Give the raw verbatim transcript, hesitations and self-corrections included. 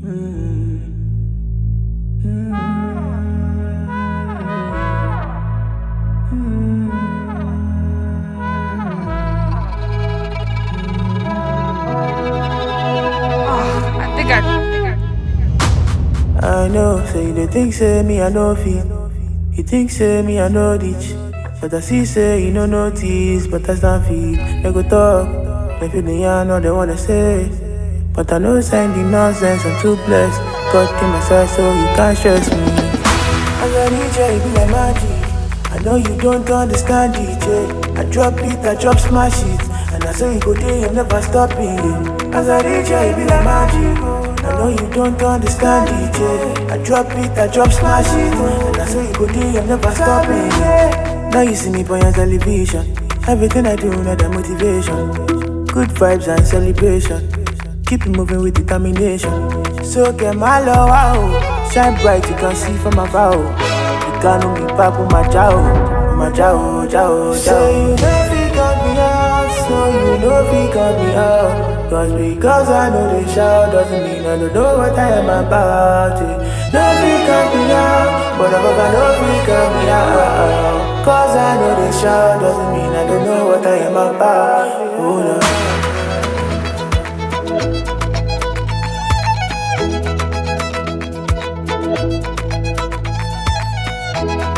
I think I. I know, say they think say me I know fit. You think say me I know ditch. But I see say you no notice, but I stand feet. They go talk, they feel the yarn all they wanna say. But I know sign the nonsense, I'm too blessed. God came my side so you can't stress me. As I D J, it be like magic. I know you don't understand D J. I drop it, I drop smash it. And I say you go there, I'm never stopping. As I D J, it be like magic. I know you don't understand D J. I drop it, I drop smash it. And I say you go there, I'm never stopping. Now you see me boy on television. Everything I do, not the motivation. Good vibes and celebration. Keep it moving with determination. So get my love out. Shine bright, you can see from afar. You can't be back with my jaw. My jaw, jaw, jaw. So you know if you got me out. So you know if you got me out. Cause because I know they shout doesn't mean I don't know what I am about. No if you got me out. But I hope I know if you got me out. Cause I know they shout doesn't mean I don't know what I am about. Oh no. Thank you.